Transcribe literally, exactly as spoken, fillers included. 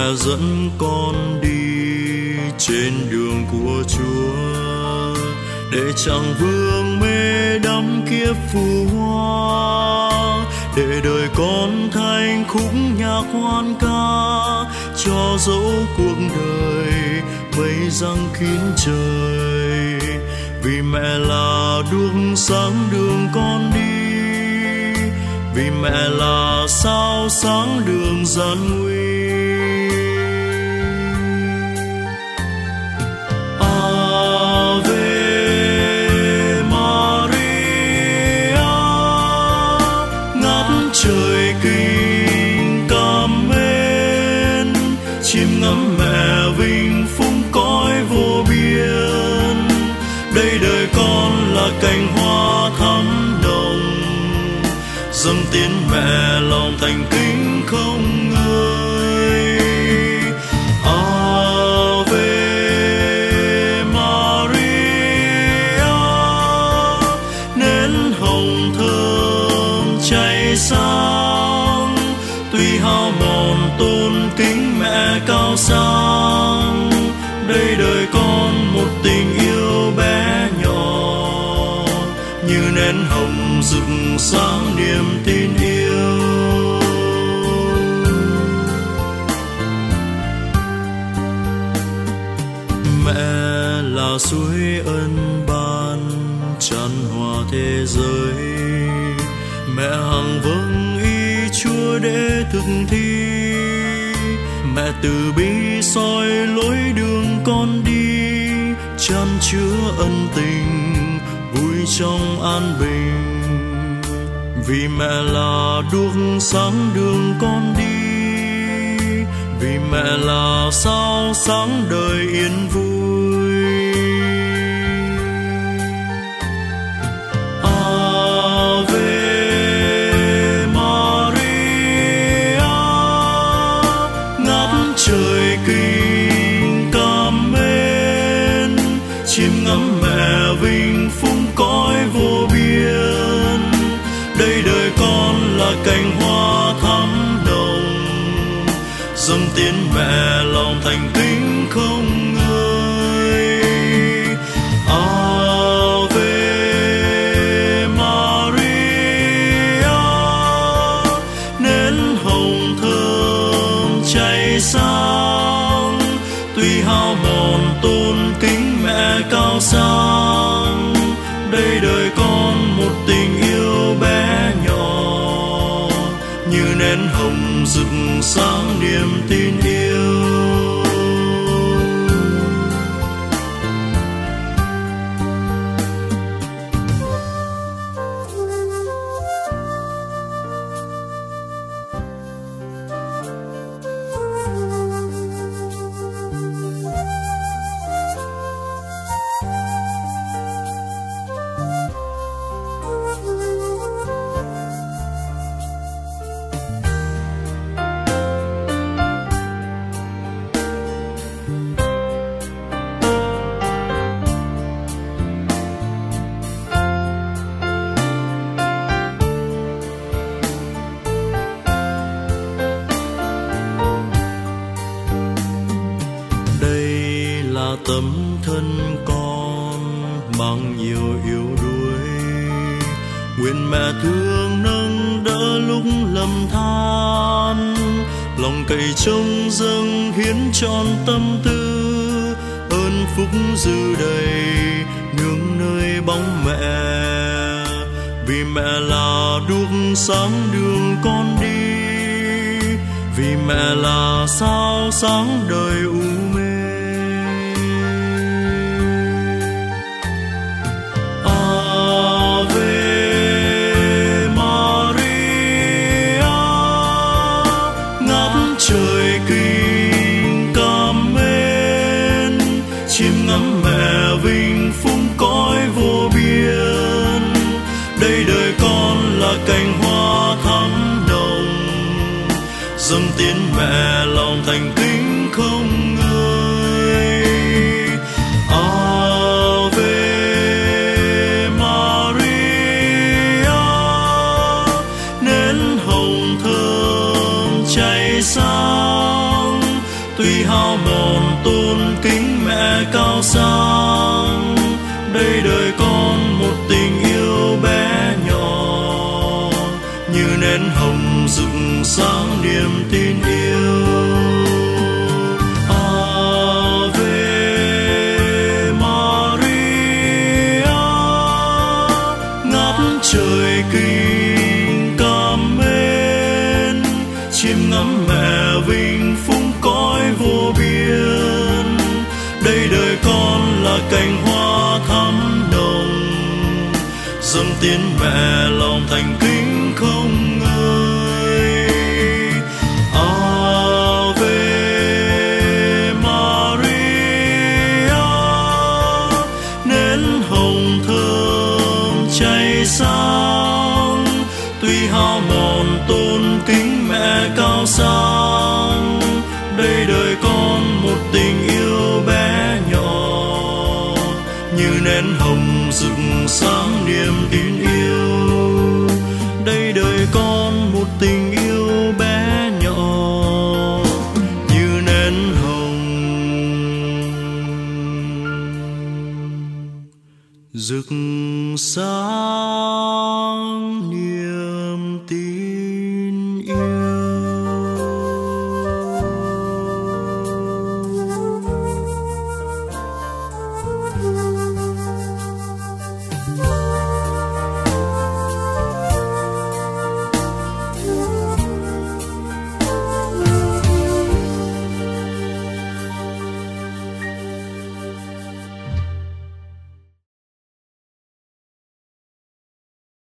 mẹ dẫn con đi trên đường của Chúa, để chẳng vương mê đắm kiếp phù hoa, để đời con thành khúc nhạc hoan ca, cho dẫu cuộc đời mây giăng kín trời. Vì mẹ là đuốc sáng đường con đi, vì mẹ là sao sáng đường gian nguy. Trời kinh cảm mến, chim ngắm mẹ vinh phúc cõi vô biên. Đây đời con là cành hoa thắm nồng, dâng tiến mẹ lòng thành kính không ngơi. Ave Maria, nến hồng thơm cháy sáng, tuy hao mòn tôn kính mẹ cao sang. Đây đời con một tình yêu bé nhỏ, như nến hồng rực sáng niềm tin yêu. Mẹ là suối ân ban tràn hòa thế giới, mẹ hằng vâng ý Chúa để thực thi. Mẹ từ bi soi lối đường con đi, chan chứa ân tình vui trong an bình. Vì mẹ là đuốc sáng đường con đi, vì mẹ là sao sáng đời yên vui. Trời kinh cảm mến, chim ngắm mẹ vinh phúc cõi vô biên. Đây đời con là cành hoa thắm nồng, dâng tiến mẹ lòng thành kính không ngơi. Ave Maria, nến hồng thơm cháy sáng, tuy hao mòn tôn kính mẹ cao sang. Đây đời con một tình yêu bé nhỏ, như nến hồng rực sáng niềm tin yêu. Tấm thân con mang nhiều yếu đuối, nguyện mẹ thương nâng đỡ lúc lầm than. Lòng cậy trông dâng hiến trọn tâm tư, ơn phúc dư đầy nương nơi bóng mẹ. Vì mẹ là đuốc sáng đường con đi, vì mẹ là sao sáng đời u mê. Trời kinh cảm mến, chim ngắm mẹ vinh phúc cõi vô biên. Đây đời con là cành hoa thắm nồng, dâng tiến mẹ lòng thành kính không ngơi. Ave Maria, nến hồng thơm cháy sáng, hao mòn tôn kính mẹ cao sang. Đây đời con một tình yêu bé nhỏ, như nến hồng rực sáng niềm tin yêu. Trời kinh cảm mến, chiêm ngắm mẹ vinh phúc cõi vô biên. Đây đời con là cành hoa thắm nồng, dâng tiến mẹ lòng thành kính không ngơi. Ave Maria, nến hồng thơm cháy sáng, tuy hao mòn tôn kính mẹ cao sang. Đây đời con một tình yêu bé nhỏ, như nến hồng rực sáng niềm tin yêu. Đây đời con một tình yêu bé nhỏ, như nến hồng rực sáng.